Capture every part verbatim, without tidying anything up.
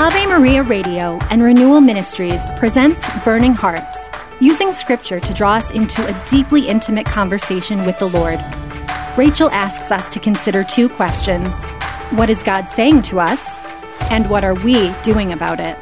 Ave Maria Radio and Renewal Ministries presents Burning Hearts, using scripture to draw us into a deeply intimate conversation with the Lord. Rachel asks us to consider two questions. What is God saying to us? And what are we doing about it?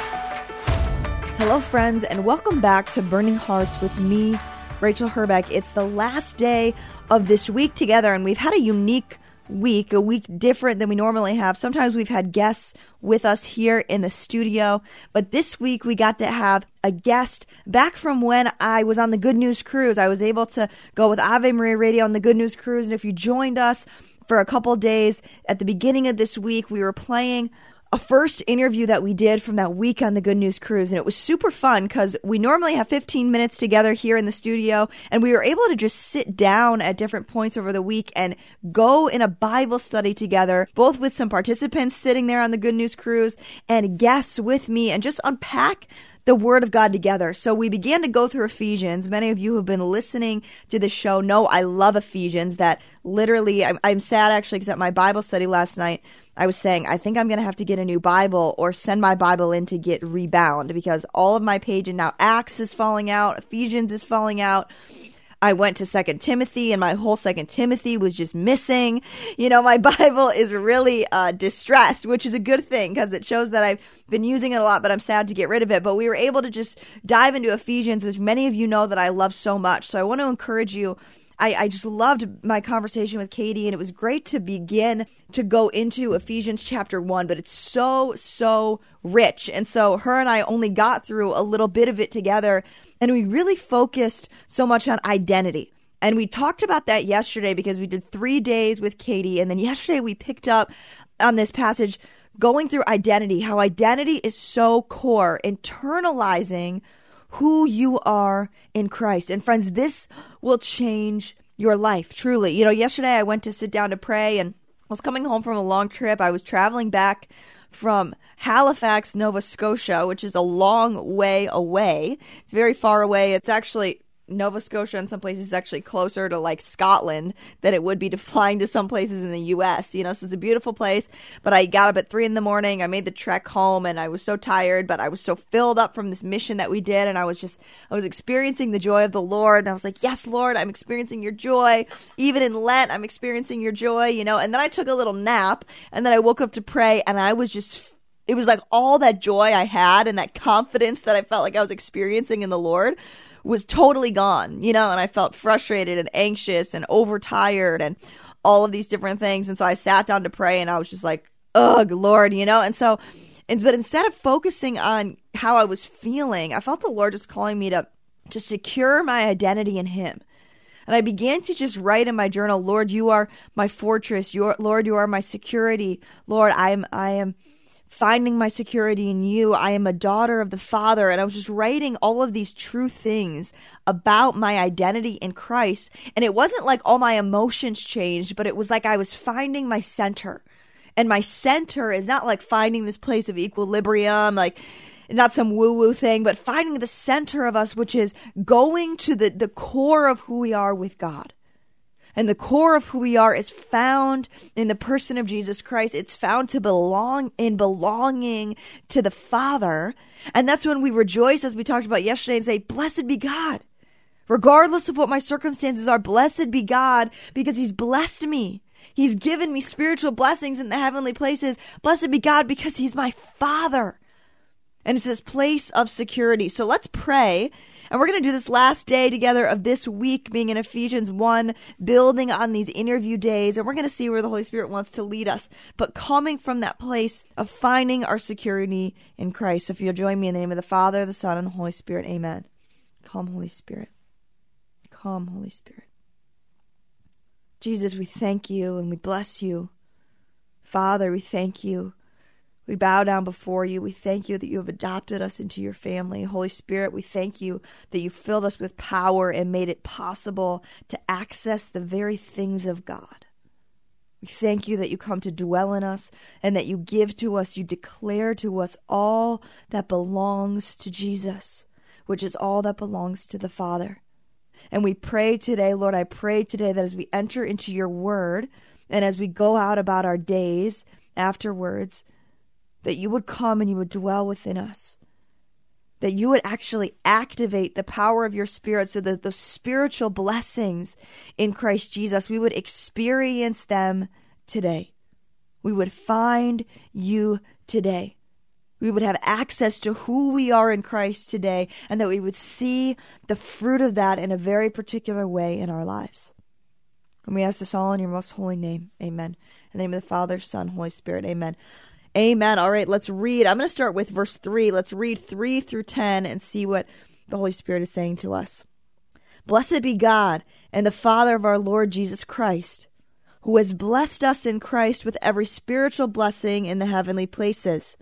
Hello, friends, and welcome back to Burning Hearts with me, Rachel Herbeck. It's the last day of this week together, and we've had a unique week, a week different than we normally have. Sometimes we've had guests with us here in the studio, but this week we got to have a guest back from when I was on the Good News Cruise. I was able to go with Ave Maria Radio on the Good News Cruise, and if you joined us for a couple days at the beginning of this week, we were playing a first interview that we did from that week on the Good News Cruise, and it was super fun because we normally have fifteen minutes together here in the studio, and we were able to just sit down at different points over the week and go in a Bible study together, both with some participants sitting there on the Good News Cruise and guests with me, and just unpack the Word of God together. So we began to go through Ephesians. Many of you who have been listening to the show know I love Ephesians, that literally, I'm, I'm sad actually because at my Bible study last night, I was saying, I think I'm going to have to get a new Bible or send my Bible in to get rebound because all of my pages now, Acts is falling out, Ephesians is falling out. I went to Second Timothy and my whole Second Timothy was just missing. You know, my Bible is really uh, distressed, which is a good thing because it shows that I've been using it a lot, but I'm sad to get rid of it. But we were able to just dive into Ephesians, which many of you know that I love so much. So I want to encourage you. I, I just loved my conversation with Katie, and it was great to begin to go into Ephesians chapter one, but it's so, so rich. And so her and I only got through a little bit of it together, and we really focused so much on identity. And we talked about that yesterday because we did three days with Katie, and then yesterday we picked up on this passage going through identity, how identity is so core, internalizing who you are in Christ. And friends, this will change your life, truly. You know, yesterday I went to sit down to pray and I was coming home from a long trip. I was traveling back from Halifax, Nova Scotia, which is a long way away. It's very far away. It's actually Nova Scotia in some places is actually closer to like Scotland than it would be to flying to some places in the U S, you know, so it's a beautiful place. But I got up at three in the morning. I made the trek home and I was so tired, but I was so filled up from this mission that we did. And I was just, I was experiencing the joy of the Lord. And I was like, yes, Lord, I'm experiencing your joy. Even in Lent, I'm experiencing your joy, you know, and then I took a little nap and then I woke up to pray and I was just, it was like all that joy I had and that confidence that I felt like I was experiencing in the Lord was totally gone, you know, and I felt frustrated and anxious and overtired and all of these different things. And so I sat down to pray and I was just like, ugh, Lord, you know, and so, and, but instead of focusing on how I was feeling, I felt the Lord just calling me to, to secure my identity in Him. And I began to just write in my journal, Lord, you are my fortress. Your Lord, you are my security. Lord, I am, I am finding my security in you. I am a daughter of the Father. And I was just writing all of these true things about my identity in Christ. And it wasn't like all my emotions changed, but it was like I was finding my center. And my center is not like finding this place of equilibrium, like not some woo-woo thing, but finding the center of us, which is going to the, the core of who we are with God. And the core of who we are is found in the person of Jesus Christ. It's found to belong in belonging to the Father. And that's when we rejoice, as we talked about yesterday, and say, blessed be God. Regardless of what my circumstances are, blessed be God, because He's blessed me. He's given me spiritual blessings in the heavenly places. Blessed be God, because He's my Father. And it's this place of security. So let's pray. And we're going to do this last day together of this week being in Ephesians one, building on these interview days. And we're going to see where the Holy Spirit wants to lead us. But coming from that place of finding our security in Christ. So if you'll join me in the name of the Father, the Son, and the Holy Spirit. Amen. Come, Holy Spirit. Come, Holy Spirit. Jesus, we thank you and we bless you. Father, we thank you. We bow down before you. We thank you that you have adopted us into your family. Holy Spirit, we thank you that you filled us with power and made it possible to access the very things of God. We thank you that you come to dwell in us and that you give to us, you declare to us all that belongs to Jesus, which is all that belongs to the Father. And we pray today, Lord, I pray today that as we enter into your word and as we go out about our days afterwards, that you would come and you would dwell within us, that you would actually activate the power of your Spirit so that the spiritual blessings in Christ Jesus, we would experience them today. We would find you today. We would have access to who we are in Christ today, and that we would see the fruit of that in a very particular way in our lives. And we ask this all in your most holy name. Amen. In the name of the Father, Son, Holy Spirit. Amen. Amen. All right, let's read. I'm going to start with verse three. Let's read three through ten and see what the Holy Spirit is saying to us. Blessed be God and the Father of our Lord Jesus Christ, who has blessed us in Christ with every spiritual blessing in the heavenly places,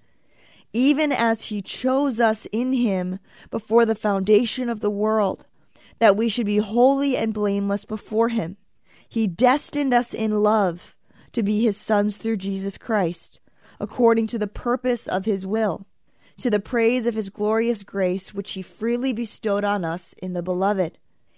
even as he chose us in him before the foundation of the world, that we should be holy and blameless before him. He destined us in love to be his sons through Jesus Christ, according to the purpose of his will, to the praise of his glorious grace, which he freely bestowed on us in the Beloved.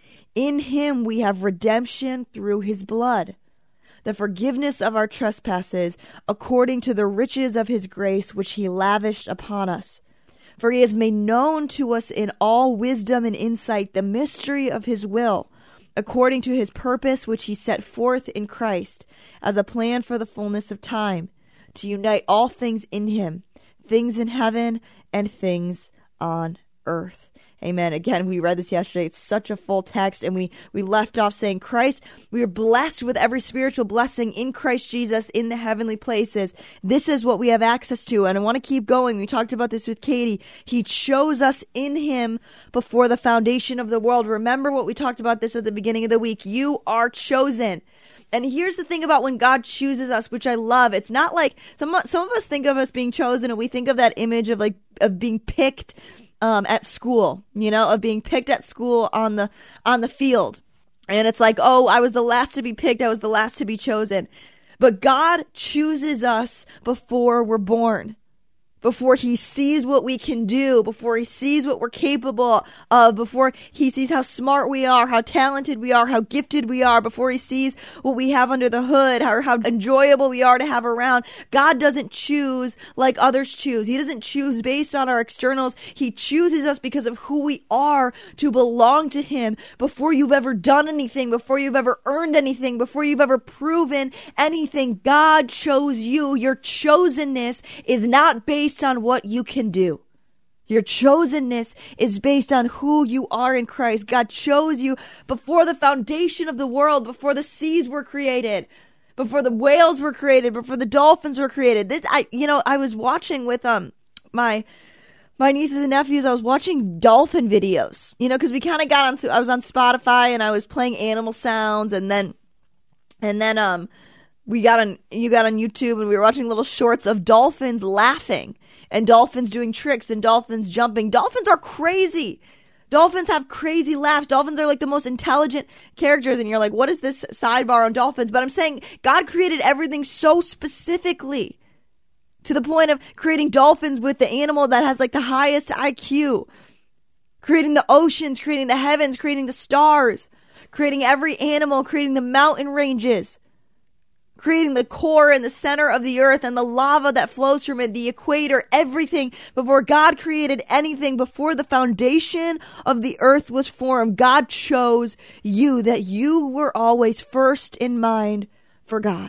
In him we have redemption through his blood, the forgiveness of our trespasses, according to the riches of his grace, which he lavished upon us. For he has made known to us in all wisdom and insight the mystery of his will, according to his purpose, which he set forth in Christ, as a plan for the fullness of time, to unite all things in him, things in heaven and things on earth. Amen. Again, we read this yesterday. It's such a full text, and we, we left off saying, Christ, we are blessed with every spiritual blessing in Christ Jesus in the heavenly places. This is what we have access to, and I want to keep going. We talked about this with Katie. He chose us in him before the foundation of the world. Remember what we talked about this at the beginning of the week. You are chosen. And here's the thing about when God chooses us, which I love. It's not like some some of us think of us being chosen, and we think of that image of like of being picked um, at school, you know, of being picked at school on the on the field. And it's like, oh, I was the last to be picked. I was the last to be chosen. But God chooses us before we're born, before he sees what we can do, before he sees what we're capable of, before he sees how smart we are, how talented we are, how gifted we are, before he sees what we have under the hood, or how enjoyable we are to have around. God doesn't choose like others choose. He doesn't choose based on our externals. He chooses us because of who we are to belong to him before you've ever done anything, before you've ever earned anything, before you've ever proven anything. God chose you. Your chosenness is not based on what you can do. Your chosenness is based on who you are in Christ. God chose you before the foundation of the world, before the seas were created, before the whales were created, before the dolphins were created. This, I, you know, I was watching with um my my nieces and nephews. I was watching dolphin videos, you know, because we kind of got onto. I was on Spotify and I was playing animal sounds, and then and then um we got on you got on YouTube and we were watching little shorts of dolphins laughing. And dolphins doing tricks and dolphins jumping. Dolphins are crazy. Dolphins have crazy laughs. Dolphins are like the most intelligent characters. And you're like, what is this sidebar on dolphins? But I'm saying God created everything so specifically to the point of creating dolphins with the animal that has like the highest I Q. Creating the oceans, creating the heavens, creating the stars, creating every animal, creating the mountain ranges, creating the core and the center of the earth and the lava that flows from it, the equator, everything. Before God created anything, before the foundation of the earth was formed, God chose you, that you were always first in mind for God.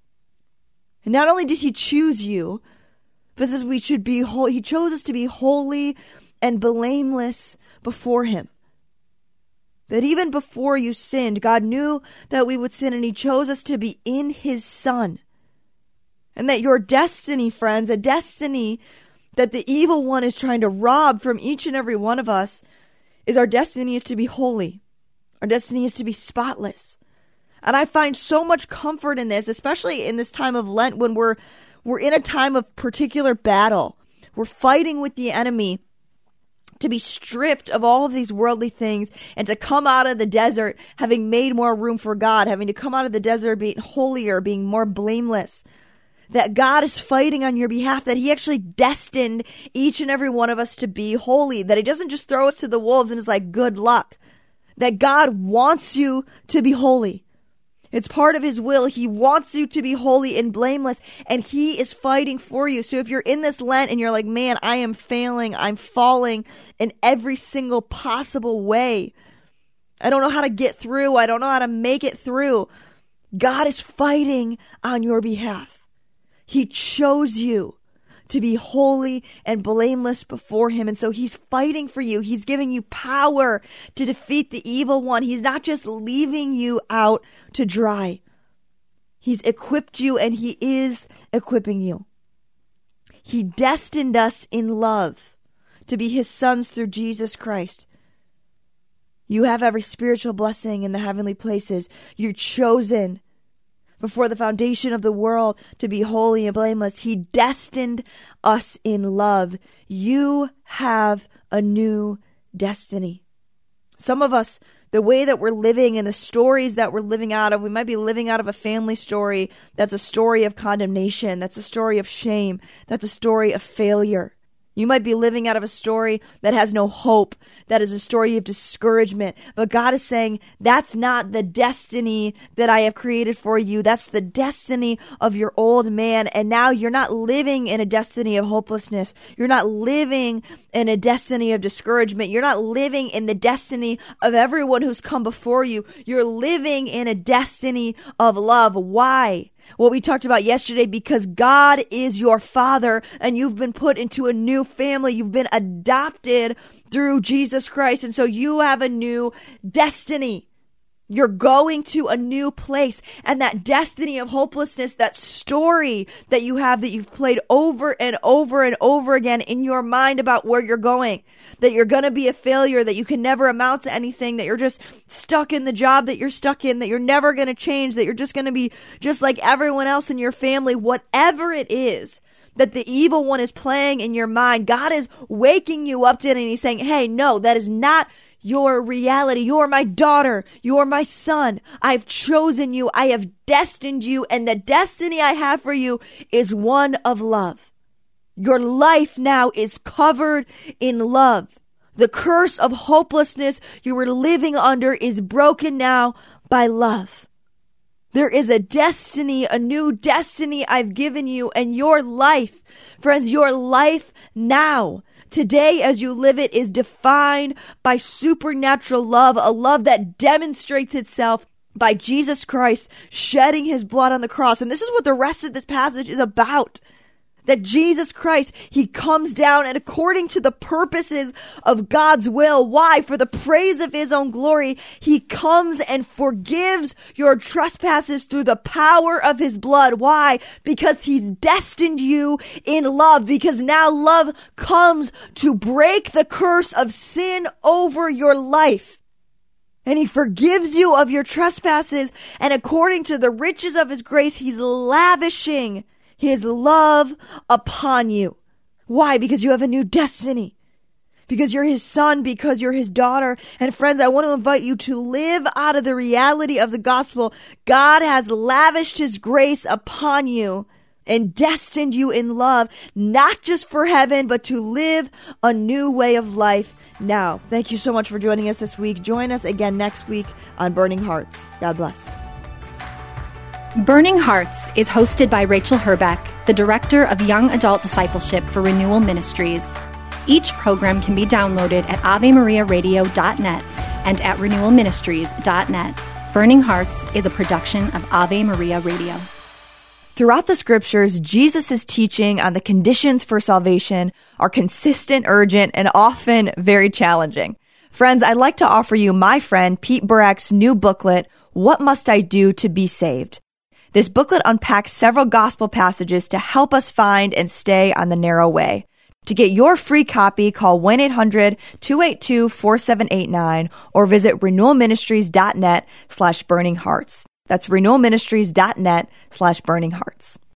And not only did he choose you, but says we should be holy. He chose us to be holy and blameless before him. That even before you sinned, God knew that we would sin, and he chose us to be in his Son. And that your destiny, friends, a destiny that the evil one is trying to rob from each and every one of us, is our destiny is to be holy. Our destiny is to be spotless. And I find so much comfort in this, especially in this time of Lent when we're we're in a time of particular battle. We're fighting with the enemy to be stripped of all of these worldly things and to come out of the desert having made more room for God, having to come out of the desert being holier, being more blameless. That God is fighting on your behalf, that he actually destined each and every one of us to be holy, that he doesn't just throw us to the wolves and is like, good luck. That God wants you to be holy. It's part of his will. He wants you to be holy and blameless, and he is fighting for you. So if you're in this Lent and you're like, man, I am failing, I'm falling in every single possible way, I don't know how to get through, I don't know how to make it through, God is fighting on your behalf. He chose you to be holy and blameless before him. And so he's fighting for you. He's giving you power to defeat the evil one. He's not just leaving you out to dry. He's equipped you, and he is equipping you. He destined us in love to be his sons through Jesus Christ. You have every spiritual blessing in the heavenly places. You're chosen before the foundation of the world to be holy and blameless. He destined us in love. You have a new destiny. Some of us, the way that we're living and the stories that we're living out of, we might be living out of a family story that's a story of condemnation, that's a story of shame, that's a story of failure. You might be living out of a story that has no hope, that is a story of discouragement. But God is saying, that's not the destiny that I have created for you. That's the destiny of your old man. And now you're not living in a destiny of hopelessness. You're not living in a destiny of discouragement. You're not living in the destiny of everyone who's come before you. You're living in a destiny of love. Why? What we talked about yesterday, because God is your father and you've been put into a new family. You've been adopted through Jesus Christ. And so you have a new destiny. You're going to a new place, and that destiny of hopelessness, that story that you have that you've played over and over and over again in your mind about where you're going, that you're going to be a failure, that you can never amount to anything, that you're just stuck in the job that you're stuck in, that you're never going to change, that you're just going to be just like everyone else in your family, whatever it is that the evil one is playing in your mind, God is waking you up to it, and he's saying, hey, no, that is not your reality. You are my daughter. You are my son. I've chosen you. I have destined you. And the destiny I have for you is one of love. Your life now is covered in love. The curse of hopelessness you were living under is broken now by love. There is a destiny, a new destiny I've given you, and your life, friends, your life now, today as you live it, is defined by supernatural love, a love that demonstrates itself by Jesus Christ shedding his blood on the cross. And this is what the rest of this passage is about. That Jesus Christ, he comes down, and according to the purposes of God's will, why? For the praise of his own glory, he comes and forgives your trespasses through the power of his blood. Why? Because he's destined you in love, because now love comes to break the curse of sin over your life. And he forgives you of your trespasses, and according to the riches of his grace, he's lavishing his love upon you. Why? Because you have a new destiny. Because you're his son, because you're his daughter. And friends, I want to invite you to live out of the reality of the gospel. God has lavished his grace upon you and destined you in love, not just for heaven, but to live a new way of life now. Thank you so much for joining us this week. Join us again next week on Burning Hearts. God bless. Burning Hearts is hosted by Rachel Herbeck, the Director of Young Adult Discipleship for Renewal Ministries. Each program can be downloaded at ave maria radio dot net and at renewal ministries dot net. Burning Hearts is a production of Ave Maria Radio. Throughout the scriptures, Jesus' teaching on the conditions for salvation are consistent, urgent, and often very challenging. Friends, I'd like to offer you my friend Pete Burak's new booklet, What Must I Do to Be Saved? This booklet unpacks several gospel passages to help us find and stay on the narrow way. To get your free copy, call one eight hundred two eight two four seven eight nine or visit renewal ministries dot net slash burning hearts. That's renewal ministries dot net slash burning hearts.